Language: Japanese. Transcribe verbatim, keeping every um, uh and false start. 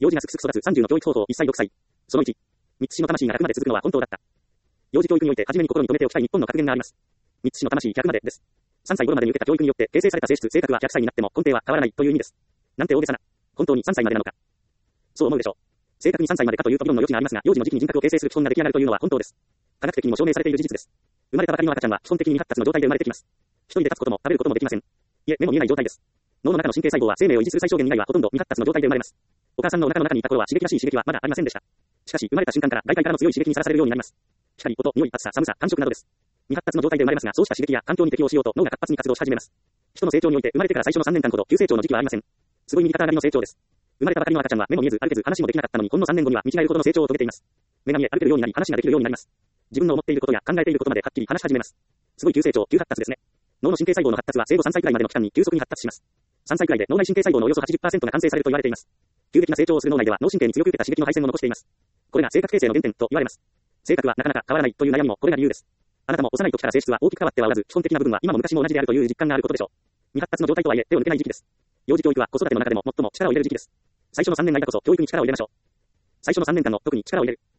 幼児がすくすく育つさんじゅうの教育方法いっさいろくさい。そのいち。三つ子の魂がひゃくまで続くのは本当だった。幼児教育において初めに心に留めておきたい日本の格言があります。三つ子の魂ひゃくまでです。さんさい頃までに受けた教育によって形成された性質、性格はひゃくさいになっても根底は変わらないという意味です。なんて大げさな。本当にさんさいまでなのか。そう思うでしょう。正確にさんさいまでかというと議論の余地がありますが、幼児の時期に人格を形成する基本が出来上がるというのは本当です。科学的にも証明されている事実です。生まれたばかりの赤ちゃんは基本的に未発達の状態で生まれてきます。一人で立つことも食べることもできません。いえ、目も見えない状態です。脳の中の神経細胞は生命を維持する最小限以外はほとんど未発達の状態で生まれます。お母さんのお腹の中にいた頃は刺激らしい刺激はまだありませんでした。しかし生まれた瞬間から外界からの強い刺激にさらされるようになります。光、音、匂い、暑さ、寒さ、感触などです。未発達の状態で生まれますが、そうした刺激や環境に適応しようと脳が活発に活動し始めます。人の成長において生まれてから最初のさんねんかんほど急成長の時期はありません。すごい右肩上がりの成長です。生まれたばかりの赤ちゃんは目も見えず歩けず話もできなかったのにほんのさんねんごには見違えるほどの成長を遂げています。目が見え歩けるようになり話ができるようになります。自分の思っていることや考えていることまではっきり話し始めます。すごい急成長、急発達ですね。脳の神経細胞の発達は生後さんさいくらいまでの期間に急速に発達します。さんさいくらいで脳内神経細胞のおよそ はちじゅっパーセント が完成されると言われています。急激な成長をする脳内では脳神経に強く受けた刺激の配線を残しています。これが性格形成の原点と言われます。性格はなかなか変わらないという悩みもこれが理由です。あなたも幼い時から性質は大きく変わってはおらず、基本的な部分は今も昔も同じであるという実感があることでしょう。未発達の状態とはいえ手を抜けない時期です。幼児教育は子育ての中でも最も力を入れる時期です。最初のさんねんの間こそ教育に力を入れましょう。最初のさんねんかんの特に力を入れる。